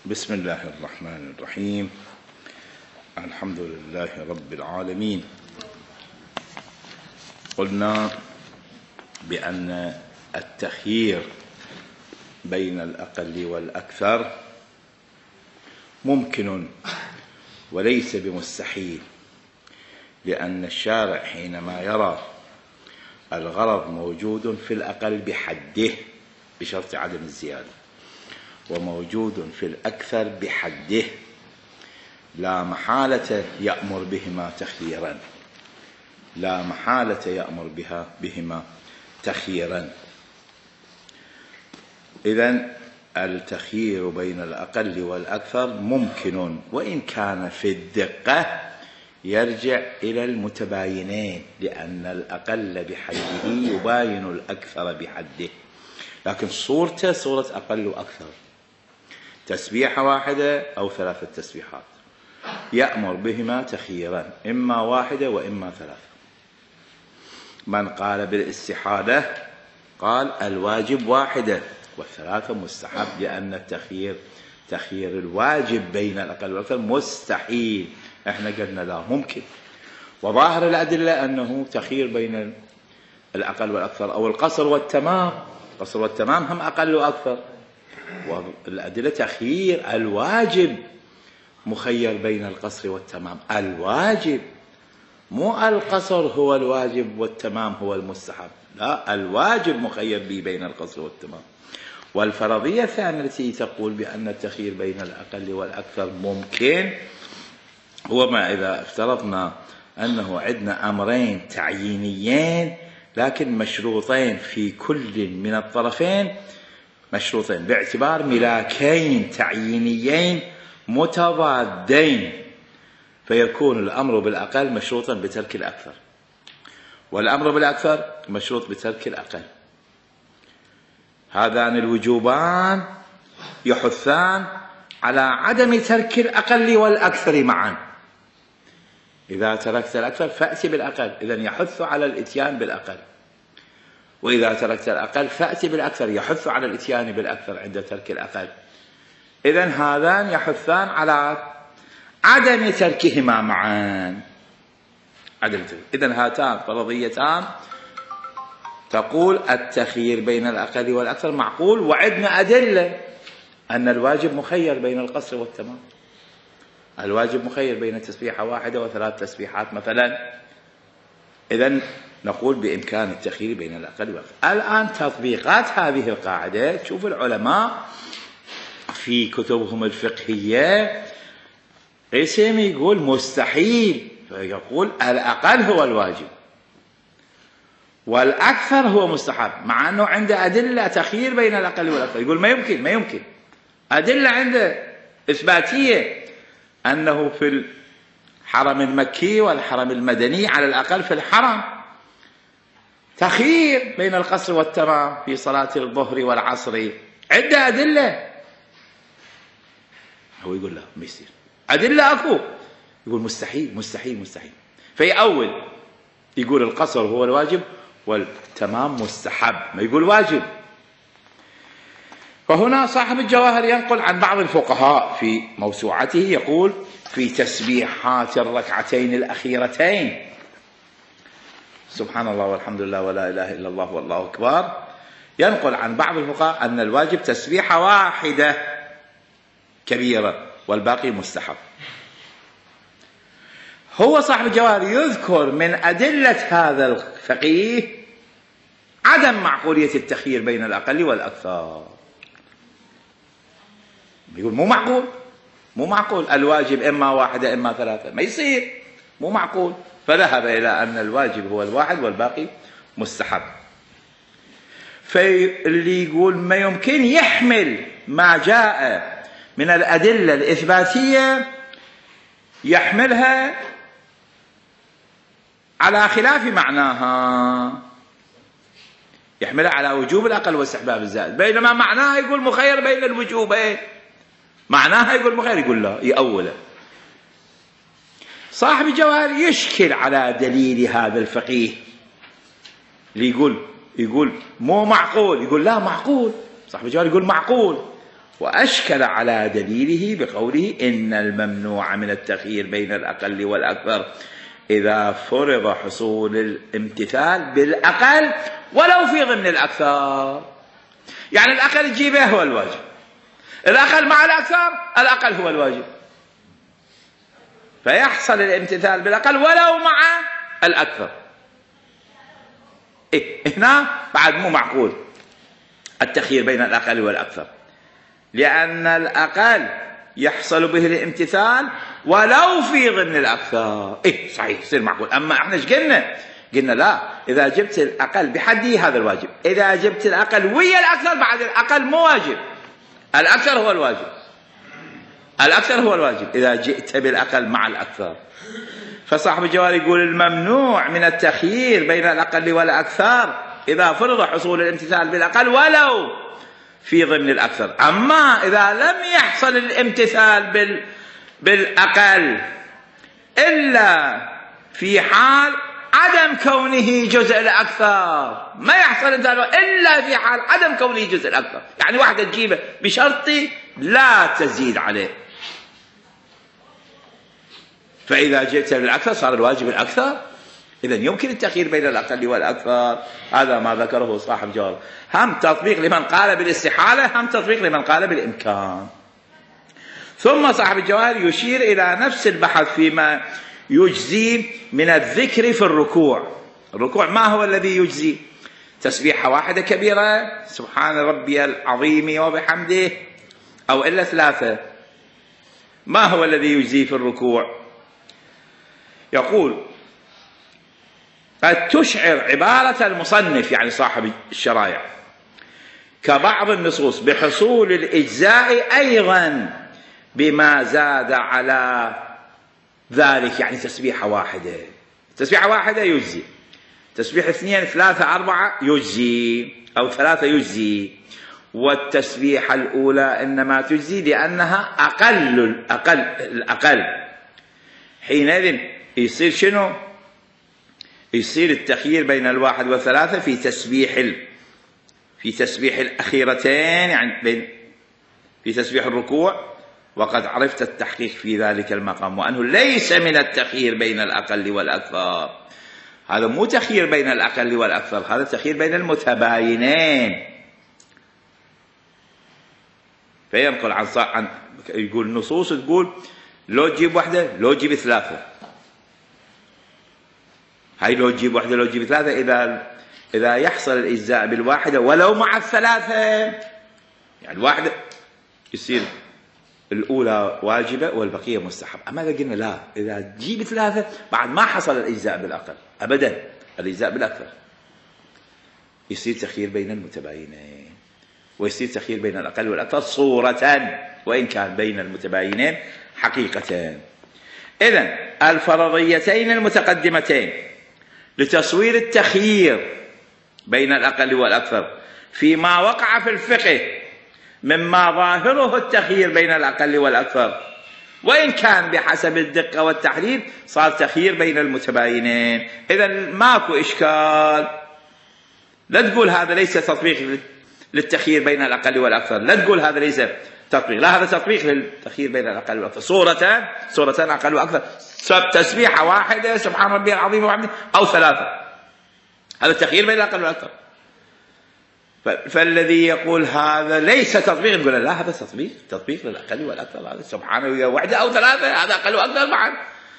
بسم الله الرحمن الرحيم. الحمد لله رب العالمين. قلنا بأن التخيير بين الأقل والأكثر ممكن وليس بمستحيل، لأن الشارع حينما يرى الغرض موجود في الأقل بحده بشرط عدم الزيادة، وموجود في الأكثر بحده، لا محالة يأمر بهما تخييرا، لا محالة يأمر بهما تخييرا. إذن التخيير بين الأقل والأكثر ممكن، وإن كان في الدقة يرجع إلى المتباينين، لأن الأقل بحده يباين الأكثر بحده، لكن صورته صورة أقل وأكثر، تسبيحة واحدة أو ثلاثة تسبيحات، يأمر بهما تخييرا، إما واحدة وإما ثلاثة. من قال بالاستحالة قال الواجب واحدة والثلاثة مستحب، لأن تخيير الواجب بين الأقل والأكثر مستحيل. احنا قلنا لا، ممكن، وظاهر الأدلة أنه تخيير بين الأقل والأكثر، أو القصر والتمام. القصر والتمام هم أقل وأكثر، والأدلة تخيير الواجب مخير بين القصر والتمام، الواجب، مو القصر هو الواجب والتمام هو المستحب، لا، الواجب مخير به بين القصر والتمام. والفرضية الثانية التي تقول بأن التخيير بين الأقل والأكثر ممكن، هو ما إذا افترضنا أنه عندنا أمرين تعيينيين لكن مشروطين في كل من الطرفين، مشروطين باعتبار ملاكين تعيينيين متضادين، فيكون الأمر بالأقل مشروطا بترك الأكثر، والأمر بالأكثر مشروط بترك الأقل. هذان الوجوبان يحثان على عدم ترك الأقل والأكثر معا. إذا تركت الأكثر فأتي بالأقل، إذن يحث على الإتيان بالأقل، وإذا تركت الأقل فأتي بالأكثر، يحث على الإتيان بالأكثر عند ترك الأقل. إذن هذان يحثان على عدم تركهما معا، إذن هاتان فرضيتان تقول التخيير بين الأقل والأكثر معقول، وعندنا أدلة أن الواجب مخير بين القصر والتمام، الواجب مخير بين تسبيحة واحدة وثلاث تسبيحات مثلا. إذن نقول بإمكان التخيير بين الأقل والأكثر. الآن تطبيقات هذه القاعدة، تشوف العلماء في كتبهم الفقهية قسم يقول مستحيل، فيقول الأقل هو الواجب والأكثر هو مستحب، مع أنه عنده أدلة تخيير بين الأقل والأكثر. يقول ما يمكن أدلة عنده إثباتية أنه في الحرم المكي والحرم المدني على الأقل في الحرم تخيير بين القصر والتمام في صلاة الظهر والعصر، عنده أدلة. هو يقول لا، ما يصير، أدلة أكو. يقول مستحيل. فيأول يقول القصر هو الواجب والتمام مستحب، ما يقول واجب. فهنا صاحب الجواهر ينقل عن بعض الفقهاء في موسوعته، يقول في تسبيحات الركعتين الأخيرتين سبحان الله والحمد لله ولا إله إلا الله والله أكبر، ينقل عن بعض الفقهاء أن الواجب تسبيحة واحدة كبيرة والباقي مستحب. هو صاحب الجواهر يذكر من أدلة هذا الفقيه عدم معقولية التخيير بين الأقل والأكثر. يقول مو معقول الواجب إما واحدة إما ثلاثة، ما يصير، مو معقول. فذهب إلى أن الواجب هو الواحد والباقي مستحب. فاللي يقول ما يمكن يحمل ما جاء من الأدلة الإثباتية، يحملها على خلاف معناها، يحملها على وجوب الأقل واستحباب الزائد، بينما معناها يقول مخير بين الوجوبين، معناها يقول مخير، يقول لا، يأوله. صاحب الجواهر يشكل على دليل هذا الفقيه اللي يقول مو معقول، يقول لا معقول. صاحب الجواهر يقول معقول، وأشكل على دليله بقوله إن الممنوع من التخيير بين الأقل والأكثر إذا فرض حصول الامتثال بالأقل ولو في ضمن الأكثر. يعني الأقل تجيبه هو الواجب، الأقل مع الأكثر الأقل هو الواجب، فيحصل الامتثال بالأقل ولو مع الأكثر. هنا بعد مو معقول التخيير بين الأقل والأكثر، لأن الأقل يحصل به الامتثال ولو في ضمن الأكثر. صحيح يصير معقول. أما احنا ايش قلنا لا، إذا جبت الأقل بحده هذا الواجب، إذا جبت الأقل ويا الأكثر بعد الأقل مو واجب، الأكثر هو الواجب، الأكثر هو الواجب إذا جئت بالأقل مع الأكثر. فصاحب الجواب يقول الممنوع من التخيير بين الأقل والأكثر إذا فرض حصول الامتثال بالأقل ولو في ضمن الأكثر. أما إذا لم يحصل الامتثال بالأقل إلا في حال عدم كونه جزء الأكثر، ما يحصل الامتثال إلا في حال عدم كونه جزء الأكثر، يعني واحدة تجيبه بشرط لا تزيد عليه، فإذا جئت بالأكثر صار الواجب الأكثر. إذن يمكن التخيير بين الأقل والأكثر. هذا ما ذكره صاحب جواب، هم تطبيق لمن قال بالاستحالة، هم تطبيق لمن قال بالإمكان. ثم صاحب الجواب يشير إلى نفس البحث فيما يجزي من الذكر في الركوع. الركوع ما هو الذي يجزي؟ تسبيحة واحدة كبيرة سبحان ربي العظيم وبحمده، أو إلا ثلاثة. ما هو الذي يجزي في الركوع؟ يقول قد تشعر عبارة المصنف يعني صاحب الشرايع كبعض النصوص بحصول الإجزاء أيضا بما زاد على ذلك، يعني تسبيحة واحدة، تسبيحة واحدة يجزي، تسبيح اثنين ثلاثة أربعة يجزي، أو ثلاثة يجزي، والتسبيحة الأولى إنما تجزي لأنها الأقل. حينئذ يصير شنو؟ يصير التخيير بين الواحد والثلاثة في تسبيح الأخيرتين، يعني في تسبيح الركوع، وقد عرفت التحقيق في ذلك المقام، وأنه ليس من التخيير بين الأقل والأكثر. هذا مو تخيير بين الأقل والأكثر، هذا تخيير بين المتباينين. فينقل عن يقول نصوص تقول لو تجيب واحدة لو تجيب ثلاثة، هاي لو تجيب واحدة لو تجيب ثلاثة إذا يحصل الإجزاء بالواحدة ولو مع الثلاثة، يعني الواحدة يصير الأولى واجبة والبقية مستحب. أما إذا قلنا لا، إذا تجيب ثلاثة بعد ما حصل الإجزاء بالأقل أبدا، الإجزاء بالأكثر، يصير تخيير بين المتباينين، ويصير تخيير بين الأقل والأكثر صورة، وإن كان بين المتباينين حقيقة. إذن الفرضيتين المتقدمتين لتصوير التخيير بين الأقل والأكثر فيما وقع في الفقه مما ظاهره التخيير بين الأقل والأكثر، وإن كان بحسب الدقة والتحديد صار تخيير بين المتباينين. إذن ماكو إشكال، لا تقول هذا ليس تطبيق للتخيير بين الأقل والأكثر، لا تقول هذا ليس تطبيق، لا، هذا تطبيق للتخيير بين الأقل والأكثر، صورتان أقل وأكثر، تسبيحة واحدة سبحان ربي العظيم وبحمده، أو ثلاثة، هذا التخيير بين الأقل والأكثر. فالذي يقول هذا ليس تطبيق نقول لا، هذا تطبيق للأقل والأكثر، هذا سبحانه واحدة أو ثلاثة، هذا أقل وأكثر بعد.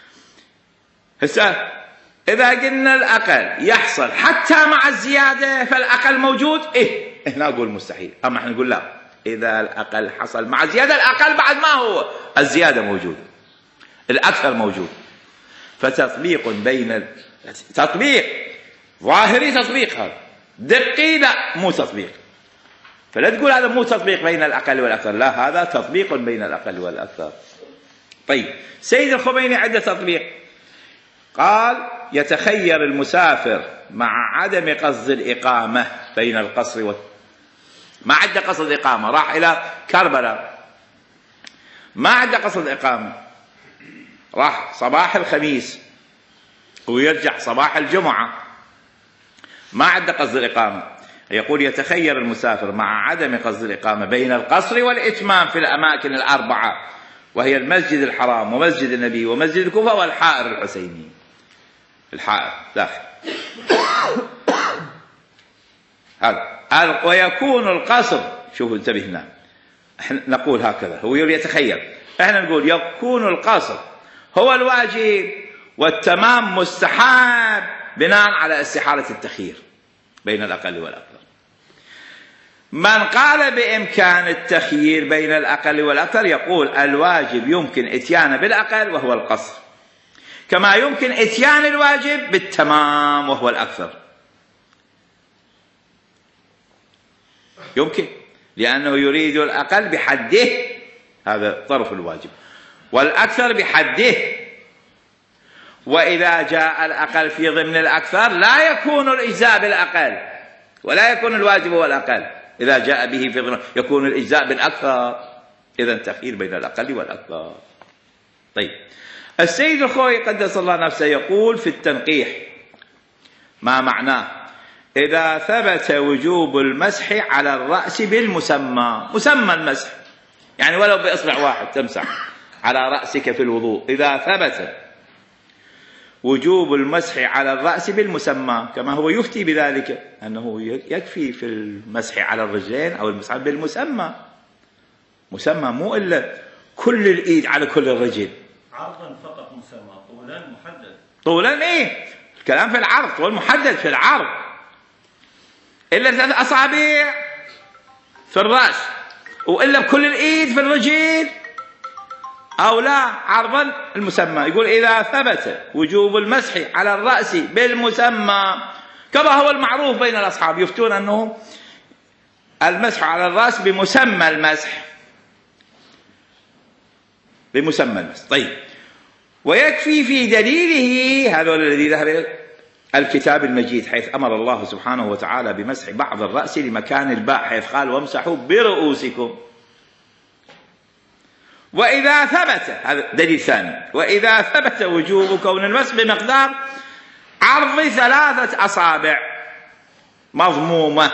هسه إذا قلنا الأقل يحصل حتى مع الزيادة فالأقل موجود، هنا أقول مستحيل. أما احنا نقول لا، إذا الأقل حصل مع زيادة الأقل بعد ما هو الزيادة موجود، الأكثر موجود. فتطبيق بين تطبيق ظاهري، تطبيق هذا دقي لا مو تطبيق. فلا تقول هذا مو تطبيق بين الأقل والأكثر، لا، هذا تطبيق بين الأقل والأكثر. طيب سيد الخميني عنده تطبيق، قال يتخير المسافر مع عدم قصد الإقامة بين القصر ما عنده قصد الإقامة، راح إلى كربلاء ما عنده قصد الإقامة، راح صباح الخميس ويرجع صباح الجمعة، ما عنده قصد الإقامة، يقول يتخير المسافر مع عدم قصد الإقامة بين القصر والإتمام في الأماكن الأربعة، وهي المسجد الحرام ومسجد النبي ومسجد الكوفة والحائر الحسيني. الحائر داخل هذا. ويكون القصر، شوفوا انتبه هنا، احنا نقول هكذا، هو يتخير، احنا نقول يكون القصر هو الواجب والتمام مستحب بناء على استحالة التخيير بين الأقل والأكثر. من قال بإمكان التخيير بين الأقل والأكثر يقول الواجب يمكن إتيانه بالأقل وهو القصر، كما يمكن إتيان الواجب بالتمام وهو الأكثر. يمكن، لأنه يريد الأقل بحده، هذا طرف الواجب، والأكثر بحده. وإذا جاء الأقل في ضمن الأكثر لا يكون الإجزاء بالأقل ولا يكون الواجب هو الأقل، إذا جاء به في ضمن يكون الإجزاء بالأكثر. إذا تخيير بين الأقل والأكثر. طيب، السيد الخوئي قدس الله نفسه يقول في التنقيح ما معناه: إذا ثبت وجوب المسح على الرأس بالمسمى، مسمى المسح يعني ولو بإصبع واحد تمسح على رأسك في الوضوء، إذا ثبت وجوب المسح على الرأس بالمسمى، كما هو يفتي بذلك أنه يكفي في المسح على الرجلين أو المسح بالمسمى، مسمى مو إلا كل الإيد على كل الرجل، عرضا فقط مسمى، طولا محدد، طولا إيه، الكلام في العرض، طول محدد في العرض، إلا 3 أصابع في الرأس، وإلا بكل الإيد في الرجل، أو لا عرضا المسمى. يقول إذا ثبت وجوب المسح على الرأس بالمسمى، كما هو المعروف بين الأصحاب، يفتون أنه المسح على الرأس بمسمى المسح، بمسمى المسح. طيب، ويكفي في دليله هذا الذي ذهب إلى الكتاب المجيد، حيث أمر الله سبحانه وتعالى بمسح بعض الرأس لمكان الباء، حيث قال وامسحوا برؤوسكم. وإذا ثبت، هذا دليل ثاني، وإذا ثبت وجوب كون المسح بمقدار عرض 3 أصابع مضمومة،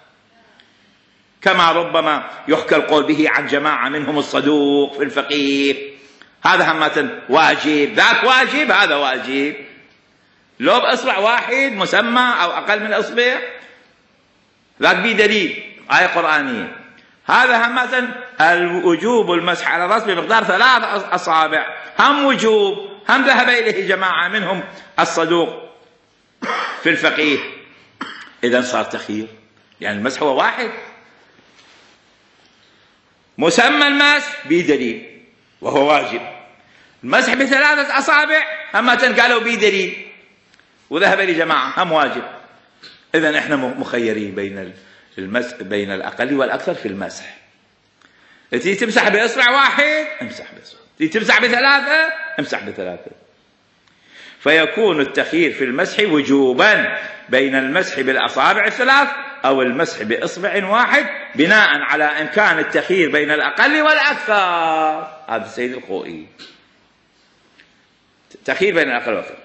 كما ربما يحكى القول به عن جماعة منهم الصدوق في الفقيه، هذا همة واجب، ذاك واجب، هذا واجب، لو بإصبع واحد مسمى أو أقل من إصبع، ذاك بدليل آية قرآنية. هذا همة الوجوب المسح على الرأس بمقدار 3 أصابع، هم وجوب، هم ذهب إليه جماعة منهم الصدوق في الفقيه. إذن صار تخيير، يعني المسح هو واحد، مسمى المسح بدليل وهو واجب، المسح ب3 أصابع همة قالوا بدليل وذهب إلى جماعة هم واجب. إذن إحنا مخيرين بين الأقل والأكثر في المسح. تيجي تمسح بإصبع واحد امسح بإصبع، تيجي تمسح ب3 امسح ب3. فيكون التخيير في المسح وجوبا بين المسح بالأصابع 3 أو المسح بإصبع واحد، بناء على إمكان التخيير بين الأقل والأكثر. هذا السيد الخوئي، تخيير بين الأقل والأكثر.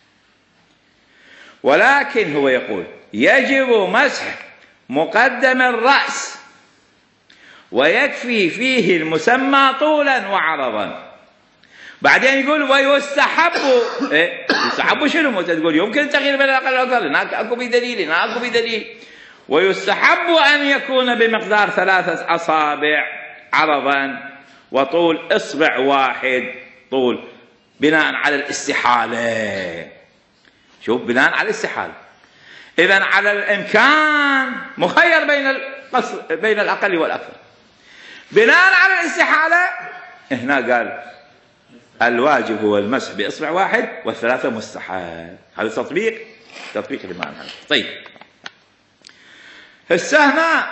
ولكن هو يقول يجب مسح مقدم الرأس ويكفي فيه المسمى طولا وعرضا. بعدين يقول ويستحب، يستحب شنو؟ تقول يمكن التغيير بين الأقل والأكثر، هناك أكو بدليل، هناك أكو بدليل. ويستحب أن يكون بمقدار 3 أصابع عرضا وطول إصبع واحد طول، بناء على الاستحالة. شوف، بناء على الاستحالة. إذن على الإمكان مخير بين الأقل والأكثر. بناء على الاستحالة هنا قال الواجب هو المسح بإصبع واحد وال3 مستحال. هذا تطبيق لما أنهى. طيب، هنا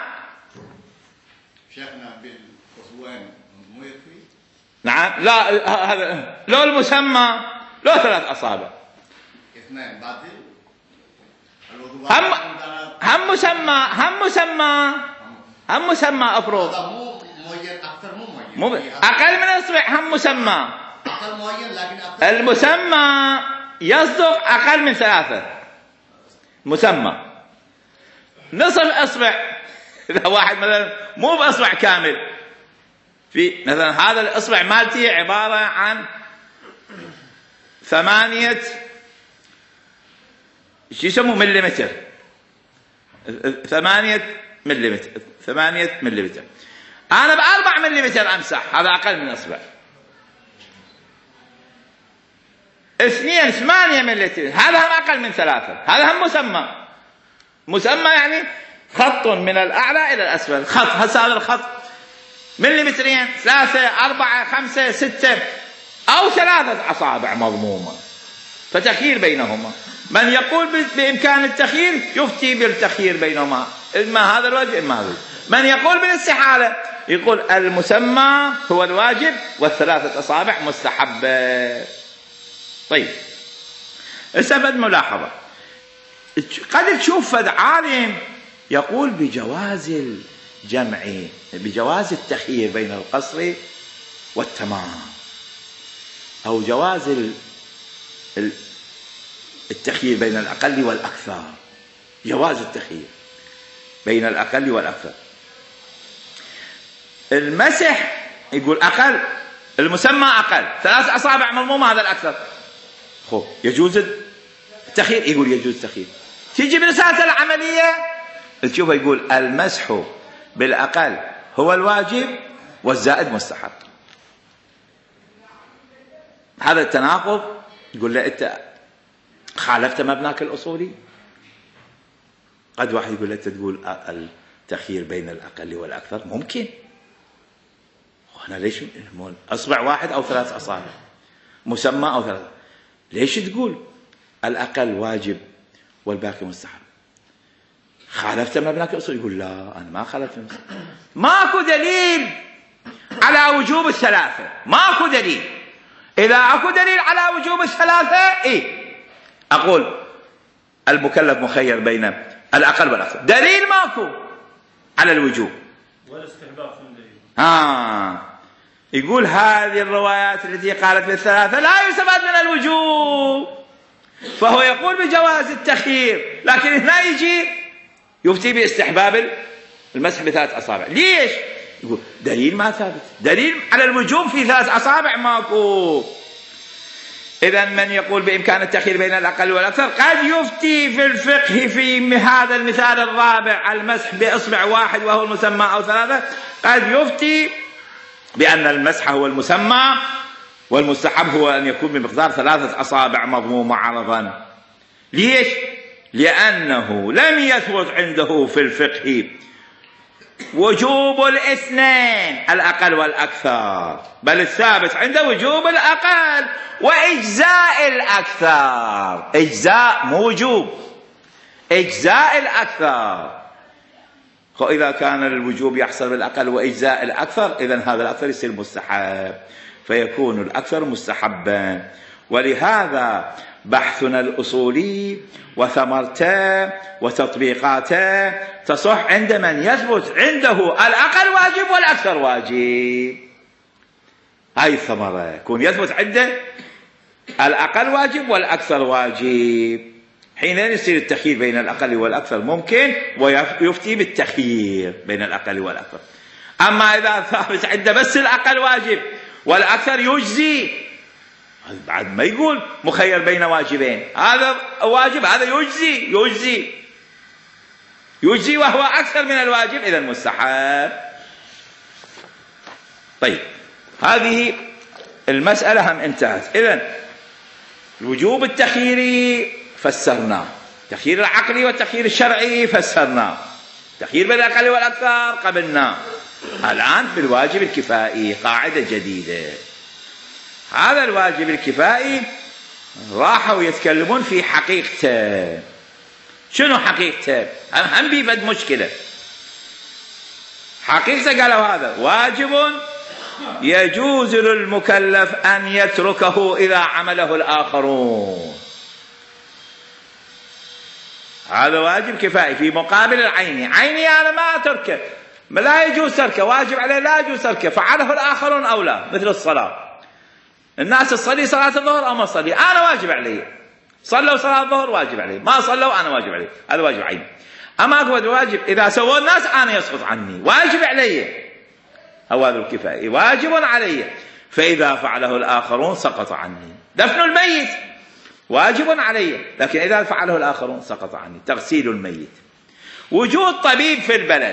شيخنا بالقصوين مو يكفي؟ نعم، لا، هذا لو المسمى لو 3 أصابع 2 بعد هم مسمى أفرض مو معين، أكثر مو معين، مو أقل من إصبع، هم مسمى أقل معين، لكن أكثر المسمى يصدق أقل من 3 مسمى. نصف إصبع. إذا واحد مثلا مو بإصبع كامل، في مثلا هذا الإصبع مالتي عبارة عن 8 شو يسموه مليمتر، 8 مليمتر. أنا ب4 مليمتر أمسح، هذا أقل من إصبع. 2 8 مليمتر، هذا هم أقل من 3، هذا هم مسمى يعني خط من الأعلى إلى الأسفل. خط، هسه هذا الخط مليمترين، 3 4 5 6 أو 3 أصابع مضمومة، فتخيير بينهما. من يقول بإمكان التخيير يفتي بالتخيير بينهما، إما هذا الواجب إما هذا. من يقول بالاستحالة يقول المسمى هو الواجب وال3 أصابع مستحبة. طيب، استفد ملاحظة. قد تشوف فد عالم يقول بجواز الجمع، بجواز التخيير بين القصر والتمام، أو جواز التخيير بين الأقل والأكثر. جواز التخيير بين الأقل والأكثر. المسح يقول أقل، المسمى أقل، 3 أصابع مضمومة، هذا الأكثر. يجوز التخيير، يقول يجوز التخيير. تيجي برسالة العملية تشوفه يقول المسح بالأقل هو الواجب والزائد مستحب. هذا التناقض يقول له أنت خالفت مبناك الأصولي. قد واحد يقول له أنت تقول التخيير بين الأقل والأكثر ممكن، وأنا ليش أصبع واحد أو 3 أصابع مسمى أو 3، ليش تقول الأقل واجب والباقي مستحب؟ خالفت مبناك الأصول. يقول لا، أنا ما خالفت، ماكو دليل على وجوب ال3، ماكو دليل. إذا أكو دليل على وجوب ال3 أقول المكلف مخير بين الأقل والأكثر. دليل ماكو على الوجوب والاستحباب شنو دليل؟ يقول هذه الروايات التي قالت بال3 لا يستفاد من الوجوب، فهو يقول بجواز التخيير، لكن هنا يجي يفتي باستحباب المسح ب3 أصابع. ليش؟ يقول دليل ما ثابت، دليل على الوجوب في 3 أصابع ماكو. إذا من يقول بإمكان التخيير بين الأقل والأكثر قد يفتي في الفقه في هذا المثال الرابع، المسح بإصبع واحد وهو المسمى أو 3، قد يفتي بأن المسح هو المسمى والمستحب هو أن يكون بمقدار 3 أصابع مضمومة عرضا. ليش؟ لأنه لم يثبت عنده في الفقه وجوب الاثنين الأقل والأكثر، بل الثابت عنده وجوب الأقل وإجزاء الأكثر. إجزاء مو وجوب، إجزاء الأكثر. وإذا كان الوجوب يحصل بالأقل وإجزاء الأكثر، إذن هذا الأكثر يصير مستحب، فيكون الأكثر مستحبا. ولهذا بحثنا الأصولي وثمرته وتطبيقاته تصح عند من يثبت عنده الأقل واجب والأكثر واجب. هاي الثمرة، يكون يثبت عنده الأقل واجب والأكثر واجب، حينئذ يصير التخيير بين الأقل والأكثر ممكن، ويفتي بالتخيير بين الأقل والأكثر. أما إذا ثابت عنده بس الأقل واجب والأكثر يجزي، بعد ما يقول مخير بين واجبين، هذا واجب هذا يجزي وهو أكثر من الواجب، إذا مستحب. طيب، هذه المسألة هم انتهت. إذن الوجوب التخييري فسرناه، التخيير العقلي والتخيير الشرعي فسرناه، التخيير بين الأقل والأكثر قبلناه. الآن في الواجب الكفائي قاعدة جديدة. هذا الواجب الكفائي راحوا يتكلمون في حقيقته. شنو حقيقته؟ هم بيفد مشكلة. حقيقته قالوا هذا واجب يجوز للمكلف أن يتركه إذا عمله الآخرون. هذا واجب كفائي في مقابل العيني. عيني أنا ما أتركه، لا يجوز تركه، واجب عليه لا يجوز تركه، فعله الآخرون أو لا، مثل الصلاة. الناس تصلي صلاة الظهر أو ما تصلي، أنا واجب علي. صلوا صلاة الظهر واجب علي، ما صلوا أنا واجب علي، هذا واجب عيني. أما أكو واجب إذا سووا الناس أنا يسقط عني، واجب علي، هذا الكفاية واجب علي، فإذا فعله الآخرون سقط عني. دفن الميت واجب علي، لكن إذا فعله الآخرون سقط عني. تغسيل الميت، وجود طبيب في البلد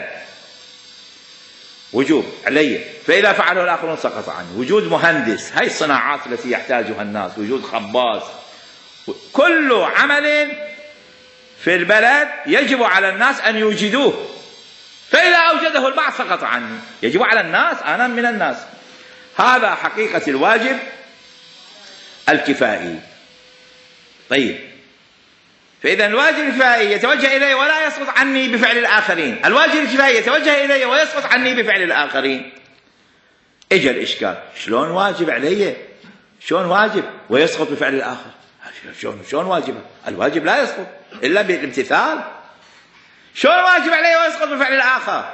وجوب علي، فإذا فعله الآخرون سقط عني. وجود مهندس، هاي الصناعات التي يحتاجها الناس، وجود خباز، كل عمل في البلد يجب على الناس أن يوجدوه، فإذا أوجده البعض سقط عني. يجب على الناس، أنا من الناس. هذا حقيقة الواجب الكفائي. طيب، فإذا الواجب الكفائي يتوجه إلي ولا يسقط عني بفعل الآخرين، الواجب الكفائي يتوجه إلي ويسقط عني بفعل الآخرين. إجا الإشكال، شلون واجب علي؟ شلون واجب ويسقط بفعل الآخر؟ شلون واجب؟ الواجب لا يسقط إلا بالامتثال. شلون واجب علي ويسقط بفعل الآخر؟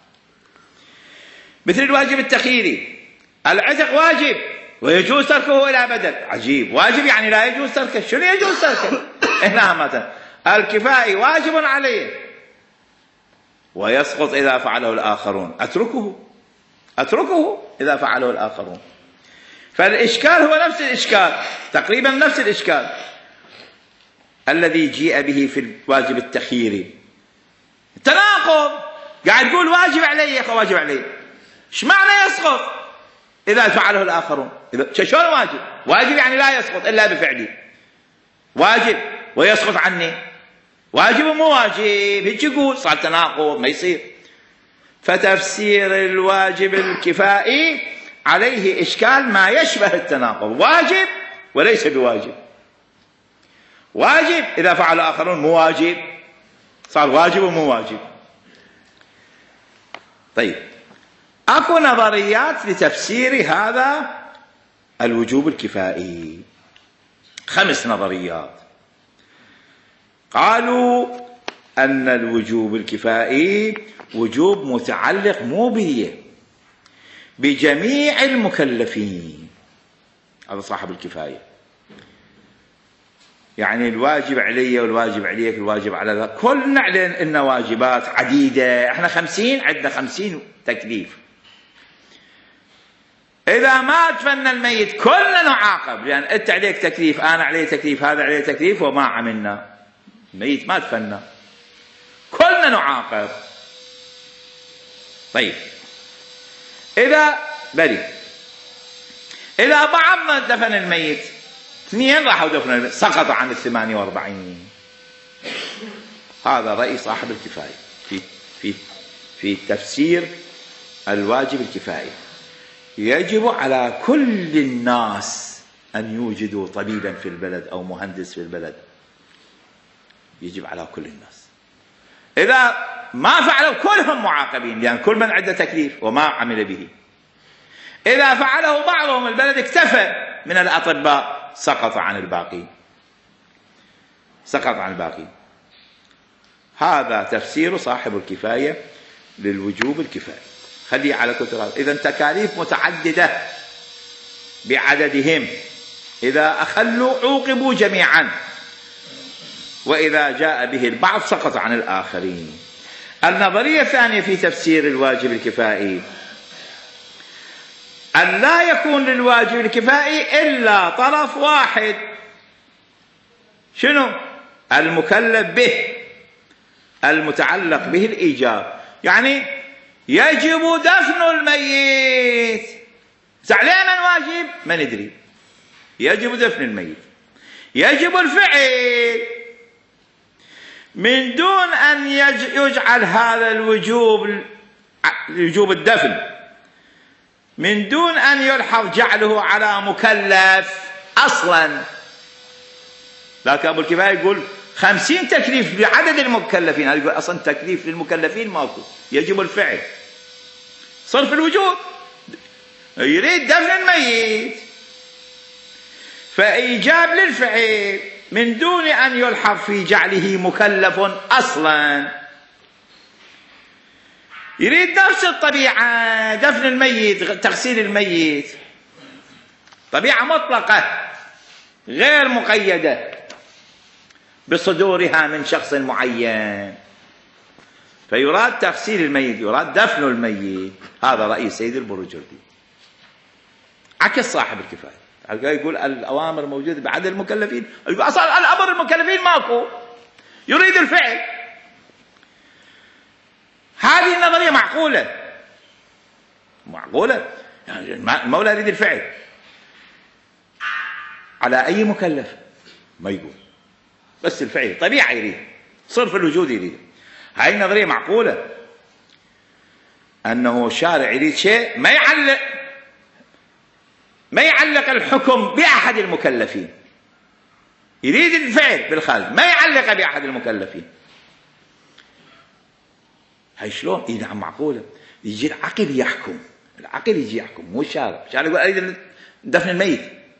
مثل الواجب التخييري، العتق واجب ويجوز تركه إلى بدل. عجيب، واجب يعني لا يجوز تركه، شنو يجوز تركه؟ هنا مثلا الكفائي واجب عليه ويسقط إذا فعله الآخرون، أتركه إذا فعله الآخرون. فالإشكال هو نفس الإشكال، تقريبا نفس الإشكال الذي جيء به في الواجب التخييري. تناقض، قاعد تقول واجب علي يا أخي، واجب علي، ايش معنى يسقط إذا فعله الآخرون؟ شلون واجب؟ واجب يعني لا يسقط إلا بفعلي، واجب ويسقط عني، واجب ومو واجب، هيك يقول، صار تناقض ما يصير. فتفسير الواجب الكفائي عليه إشكال ما يشبه التناقض، واجب وليس بواجب، واجب إذا فعل الآخرون مو واجب، صار واجب ومو واجب. طيب، أكو نظريات لتفسير هذا الوجوب الكفائي، 5 نظريات. قالوا أن الوجوب الكفائي وجوب متعلق مو بيه، بجميع المكلفين. هذا صاحب الكفاية، يعني الواجب علي والواجب عليك، الواجب على ذا، كلنا لنا واجبات عديدة، احنا 50 عندنا 50 تكليف. إذا ما تفنى الميت كلنا نعاقب، لأن أنت عليك تكليف، أنا علي تكليف، هذا عليه تكليف، وما عملنا، الميت ما تفنى، كلنا نعاقب. طيب، إذا بعضنا دفن الميت، 2 راحوا دفنوا الميت، سقط عن 48. هذا رأي صاحب الكفاية في تفسير الواجب الكفائي. يجب على كل الناس أن يوجدوا طبيبا في البلد أو مهندس في البلد، يجب على كل الناس. إذا ما فعلوا كلهم معاقبين، لأن كل من عنده تكليف وما عمل به. إذا فعله بعضهم البلد اكتفى من الأطباء، سقط عن الباقي. هذا تفسير صاحب الكفاية للوجوب الكفائي. خليه على كثرة. إذا تكاليف متعددة بعددهم، إذا أخلوا عوقبوا جميعا، وإذا جاء به البعض سقط عن الآخرين. النظرية الثانية في تفسير الواجب الكفائي أن لا يكون للواجب الكفائي إلا طرف واحد، شنو؟ المكلف به، المتعلق به الإيجاب. يعني يجب دفن الميت، علينا واجب ما ندري، يجب دفن الميت، يجب الفعل، من دون أن يجعل هذا الوجوب الدفن، من دون أن يلحظ جعله على مكلف أصلا. لكن أبو الكفاية يقول 50 تكليف بعدد المكلفين، هذا يقول أصلا تكليف للمكلفين ماكو، يجب الفعل، صرف الوجود، يريد دفن الميت، فإيجاب للفعل من دون أن يلحظ في جعله مكلف أصلا. يريد نفس الطبيعة، دفن الميت، تغسيل الميت، طبيعة مطلقة غير مقيدة بصدورها من شخص معين. فيراد تغسيل الميت، يراد دفن الميت. هذا رأي سيد البروجردي، عكس صاحب الكفاية. يقول الأوامر موجودة بعد المكلفين، يقول أصلا الأمر المكلفين ماكو، يريد الفعل. هذه النظرية معقولة يعني المولى يريد الفعل على أي مكلف؟ ما يقول، بس الفعل طبيعة يريد، صرف الوجود يريد. هاي النظرية معقولة، أنه الشارع يريد شيء ما يعلق الحكم بأحد المكلفين، يريد الفعل بالخارج، ما يعلق بأحد المكلفين. هاي شلون؟ إيه نعم معقولة. يجي العقل يحكم، العقل يجي يحكم، مو الشارع. الشارع يقول أريد دفن الميت،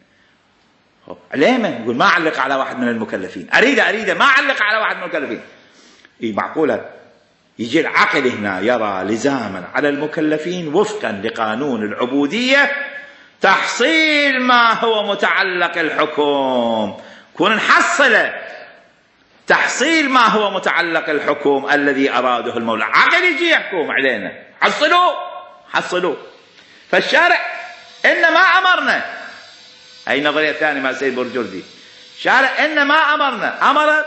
علامة يقول ما أعلق على واحد من المكلفين، أريده ما أعلق على واحد من المكلفين. إيه معقولة. يجي العقل هنا يرى لزاما على المكلفين وفقا لقانون العبودية تحصيل ما هو متعلق الحكم، كون نحصله تحصيل ما هو متعلق الحكم الذي أراده المولى. عقل يجي يحكم علينا، حصلوه. فالشارع إنما أمرنا، هاي نظرية ثانية مع سيد بروجردي، الشارع إنما أمر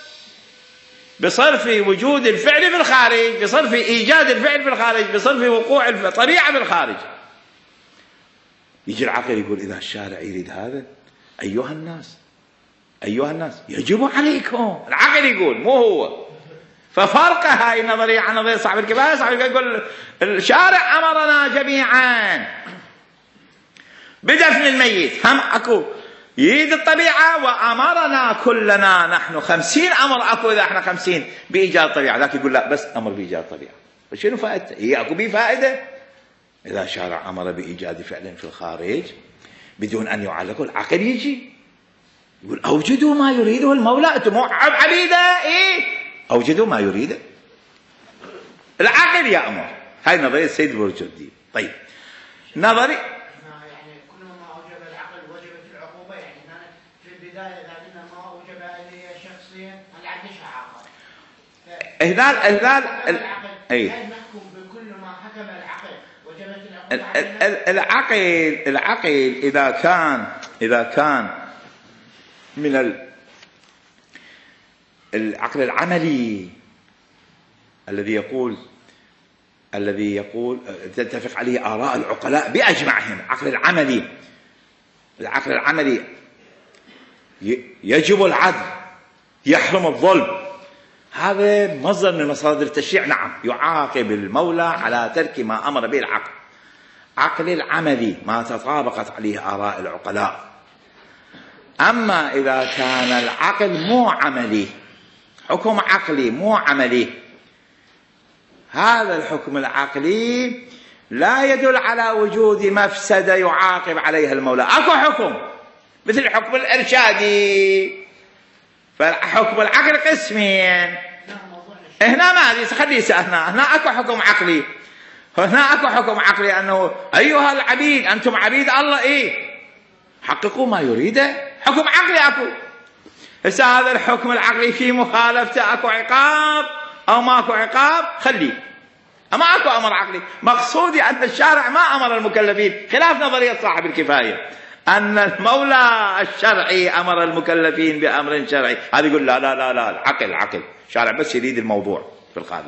بصرف وجود الفعل في الخارج، بصرف إيجاد الفعل في الخارج، بصرف وقوع الطبيعة في الخارج. يجي العقل يقول إذا الشارع يريد هذا أيها الناس يجب عليكم، العقل يقول مو هو. ففرق هاي النظرية عن نظرية صاحب الكفاية. صاحب الكفاية يقول الشارع أمرنا جميعا بدفن الميت، هم أكو يريد الطبيعة وأمرنا كلنا نحن 50 أمر أكو إذا احنا 50 بإيجاد الطبيعة. ذاك يقول لا بس أمر بإيجاد الطبيعة، فشنو فائدته؟ هي أكو بيه فائدة؟ إذا شارع أمر بإيجاد فعل في الخارج بدون أن يعلقه، العقل يجي يقول أوجدوا ما يريده المولى، أنتم عبيدة إيه؟ أوجدوا ما يريده، العقل يأمر. هاي نظرية السيد بروجردي. طيب نظري يعني كل ما أوجب العقل وجبت العقوبة، يعني في البداية إذا قلنا ما أوجب لي شخصيا ما عنديش عقل. العقل أي نحكم بكل ما حكم العقل وجبت العقوبة. العقل إذا كان من العقل العملي الذي يقول تتفق عليه آراء العقلاء بأجمعهم، العقل العملي يجب العدل، يحرم الظلم، هذا مصدر من مصادر التشريع. نعم يعاقب المولى على ترك ما أمر به العقل. عقل العملي ما تطابقت عليه آراء العقلاء. أما إذا كان العقل مو عملي، حكم عقلي مو عملي، هذا الحكم العقلي لا يدل على وجود مفسدة يعاقب عليها المولى. أكو حكم مثل الحكم الإرشادي، فحكم العقل قسمين. هنا ما خليه هنا أكو حكم عقلي، هنا أكو حكم عقلي أنه أيها العبيد أنتم عبيد الله، إيه حققوا ما يريده، حكم عقلي أكو. هسه هذا الحكم العقلي في مخالفته أكو عقاب أو ماكو عقاب، خليه. أما أكو أمر عقلي. مقصودي أن الشارع ما أمر المكلفين، خلاف نظرية صاحب الكفاية أن المولى الشرعي أمر المكلفين بأمر شرعي. هذا يقول لا لا لا لا، العقل الشارع بس يريد الموضوع في الخارج.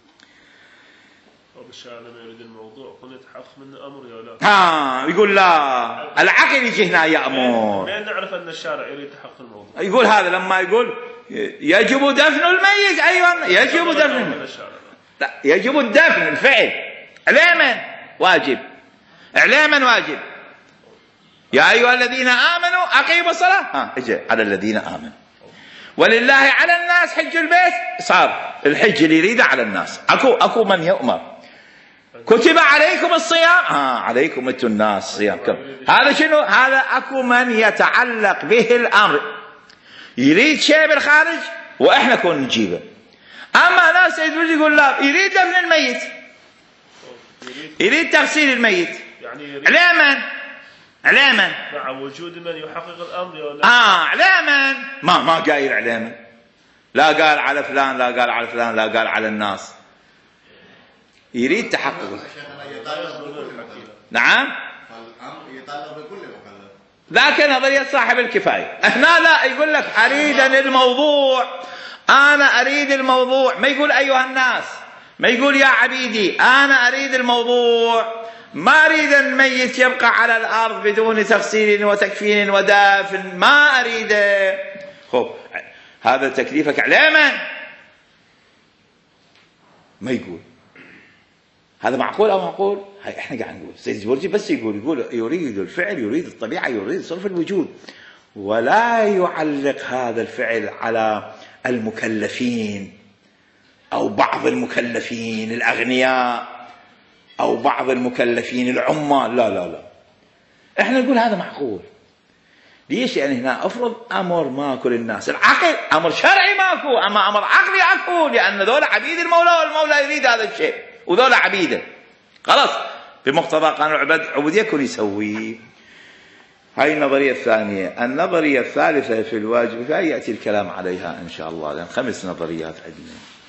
الشارع لما يريد الموضوع قل يتحقق من أمر يا لا. يقول لا، العقل يجي هنا يأمر. ما نعرف أن الشارع يريد تحقق الموضوع. يقول هذا لما يقول يجب دفن الميت، أيضا يجب دفن الميت. لا، يجب الدفن الفعل علما واجب، يا أيها الذين آمنوا أقيموا الصلاة، اجي على الذين آمنوا ولله على الناس حج البيت، صار الحج اللي يريده على الناس. أكو من يؤمر كتب عليكم الصيام، عليكم انتم الناس صيامكم. هذا شنو؟ هذا أكو من يتعلق به الأمر، يريد شيء بالخارج وإحنا كون نجيبه. أما ناس يقول لا، يريد دفن الميت، يريد تغسيل الميت، يعني علما مع وجود من يحقق الأمر. علما ما قايل علما، لا قال على فلان، لا قال على فلان، لا قال على الناس، يريد تحقق. شيخنا يتعلق بكل مكلف. نعم، فالأمر يتعلق بكل مكلف. ذاك نظرية صاحب الكفاية. هنا لا، يقول لك أريد الموضوع، أنا أريد الموضوع، ما يقول أيها الناس، ما يقول يا عبيدي، أنا أريد الموضوع، ما أريد الميت يبقى على الأرض بدون تغسيل وتكفين ودافن، ما أريده. خب هذا تكليفك على من؟ ما يقول. هذا معقول أو معقول؟ هاي إحنا قاعد نقول. سيد الجبرجي بس يقول يريد الفعل، يريد الطبيعة، يريد صرف الوجود، ولا يعلق هذا الفعل على المكلفين أو بعض المكلفين الأغنياء أو بعض المكلفين العمال. لا لا لا، إحنا نقول هذا معقول. ليش؟ يعني هنا أفرض أمر ماكو للناس، العقل أمر شرعي ماكو، أما أمر عقلي أكو، لأن ذولا عبيد المولى والمولى يريد هذا الشيء وذولا عبيده، خلاص بمقتضى قانون العبودية كل يسوي. هاي النظرية الثانية. النظرية الثالثة في الواجب، فهي يأتي الكلام عليها إن شاء الله، لأن 5 نظريات عندنا.